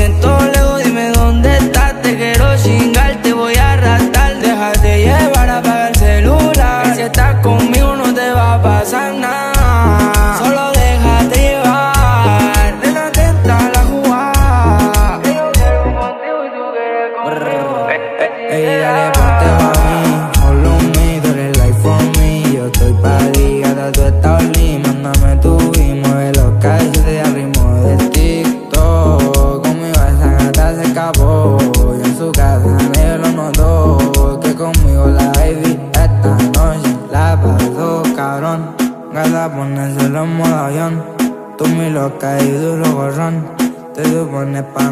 siento lejos, dime dónde estás. Te quiero chingar, te voy a arrastrar. Déjate llevar, apaga el celular. Si estás conmigo no te va a pasar nada. Solo déjate llevar. Nena, atenta a la jugada. Yo quiero contigo y tú quieres conmigo. Ey, dale, ponte pa' mí, follow me, tú eres like for me. Yo estoy pa' ti, gata, tú estás lit. Mándame tu y mueve los calles de ritmo de TikTok. Conmigo esa gata se escapó, y en su casa nadie lo notó. Que conmigo la baby esta noche la pasó cabrón. Gata, ponérselo en modo avión. Tú mi loca y duro gorrón. Te supones pa'